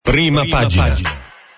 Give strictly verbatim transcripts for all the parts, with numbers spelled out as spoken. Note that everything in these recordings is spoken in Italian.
Prima, Prima pagina. pagina.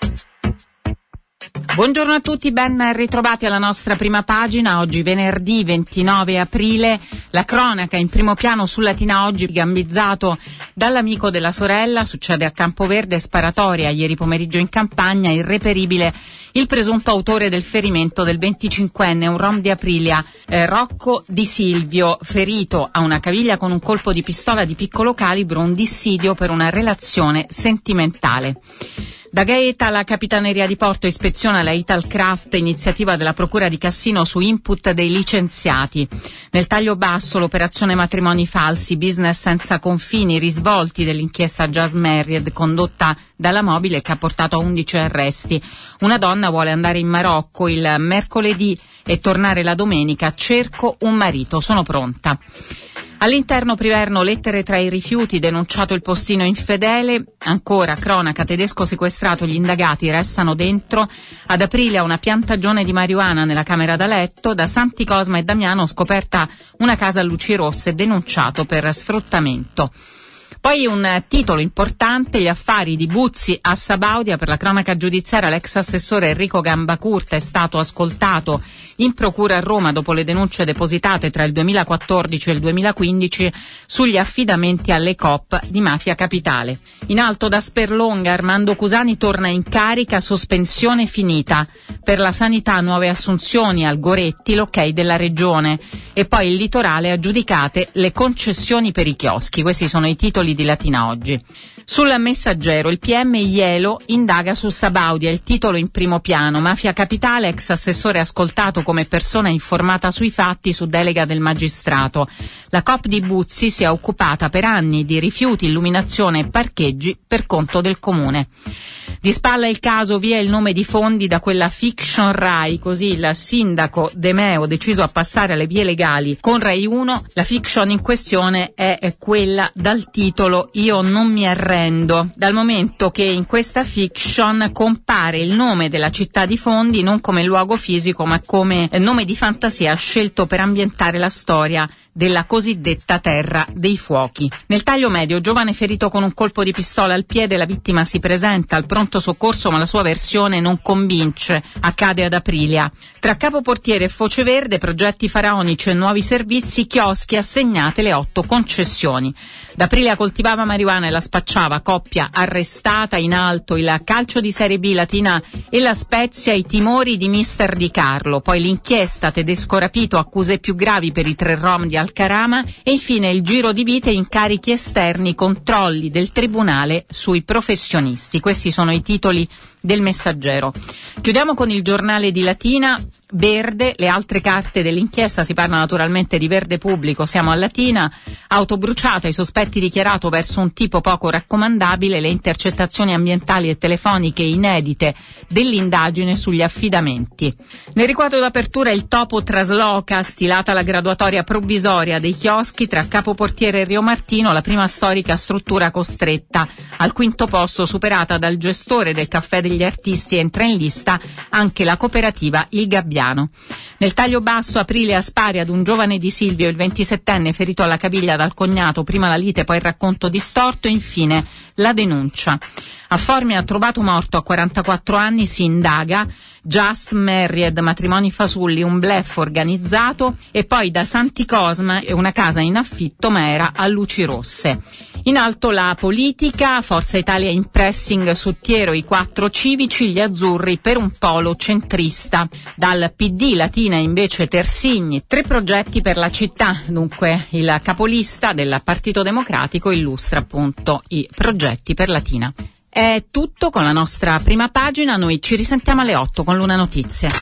Buongiorno a tutti, ben ritrovati alla nostra prima pagina. Oggi venerdì ventinove aprile, la cronaca in primo piano su Latina Oggi, gambizzato dall'amico della sorella. Succede a Campoverde, sparatoria ieri pomeriggio in campagna, irreperibile il presunto autore del ferimento del venticinquenne, un rom di Aprilia, eh, Rocco Di Silvio, ferito a una caviglia con un colpo di pistola di piccolo calibro, un dissidio per una relazione sentimentale. Da Gaeta la Capitaneria di Porto ispeziona la Italcraft, iniziativa della Procura di Cassino su input dei licenziati. Nel taglio basso l'operazione matrimoni falsi, business senza confini, risvolti dell'inchiesta Just Married condotta dalla Mobile che ha portato a undici arresti. Una donna vuole andare in Marocco il mercoledì e tornare la domenica. Cerco un marito, sono pronta. All'interno Priverno, lettere tra i rifiuti, denunciato il postino infedele. Ancora cronaca, tedesco sequestrato, gli indagati restano dentro. Ad Aprilia una piantagione di marijuana nella camera da letto. Da Santi Cosma e Damiano scoperta una casa a luci rosse, denunciato per sfruttamento. Poi un titolo importante, gli affari di Buzzi a Sabaudia. Per la cronaca giudiziaria l'ex assessore Enrico Gambacurta è stato ascoltato in procura a Roma dopo le denunce depositate tra il duemilaquattordici e il duemilaquindici sugli affidamenti alle coop di Mafia Capitale. In alto da Sperlonga Armando Cusani torna in carica, sospensione finita. Per la sanità nuove assunzioni al Goretti, l'ok della regione. E poi il litorale, aggiudicate le concessioni per i chioschi. Questi sono i titoli di Latina Oggi. Sul Messaggero il P M Ielo indaga su Sabaudia, il titolo in primo piano. Mafia Capitale, ex assessore ascoltato come persona informata sui fatti su delega del magistrato. La coop di Buzzi si è occupata per anni di rifiuti, illuminazione e parcheggi per conto del comune. Di spalla il caso, via il nome di fondi da quella fiction Rai, così il sindaco De Meo deciso a passare alle vie legali con Rai uno. La fiction in questione è quella dal titolo Io non mi arrendo, dal momento che in questa fiction compare il nome della città di Fondi non come luogo fisico ma come nome di fantasia scelto per ambientare la storia della cosiddetta Terra dei Fuochi. Nel taglio medio, giovane ferito con un colpo di pistola al piede, la vittima si presenta al pronto soccorso ma la sua versione non convince, accade ad Aprilia. Tra Capoportiere e Foce Verde, progetti faraonici e nuovi servizi, chioschi, assegnate le otto concessioni. D'Aprilia coltivava marijuana e la spacciava, coppia arrestata. In alto il calcio di Serie B, Latina e la Spezia, i timori di mister Di Carlo, poi l'inchiesta, tedesco rapito, accuse più gravi per i tre rom di Alcarama e infine il giro di vite, incarichi esterni, controlli del tribunale sui professionisti. Questi sono i titoli del Messaggero. Chiudiamo con il giornale di Latina. Verde, le altre carte dell'inchiesta, si parla naturalmente di Verde Pubblico, siamo a Latina. Auto bruciata, i sospetti dichiarato verso un tipo poco raccomandabile, le intercettazioni ambientali e telefoniche inedite dell'indagine sugli affidamenti. Nel riquadro d'apertura il topo trasloca, stilata la graduatoria provvisoria dei chioschi tra Capoportiere e Rio Martino, la prima storica struttura costretta al quinto posto, superata dal gestore del Caffè degli Artisti. Entra in lista anche la cooperativa Il Gabbiano. Nel taglio basso, Aprile a Spari ad un giovane Di Silvio, il ventisettenne ferito alla caviglia dal cognato, prima la lite poi il racconto distorto, infine la denuncia. A Formia ha trovato morto a quarantaquattro anni, si indaga. Just Married, matrimoni fasulli, un bluff organizzato. E poi da Santi Cosma è una casa in affitto ma era a luci rosse. In alto la politica, Forza Italia in pressing su Tiero, i quattro civici, gli azzurri per un polo centrista. Dal P D Latina invece Tersigni, tre progetti per la città. Dunque il capolista del Partito Democratico illustra appunto i progetti per Latina. È tutto con la nostra prima pagina, noi ci risentiamo alle otto con Luna Notizie.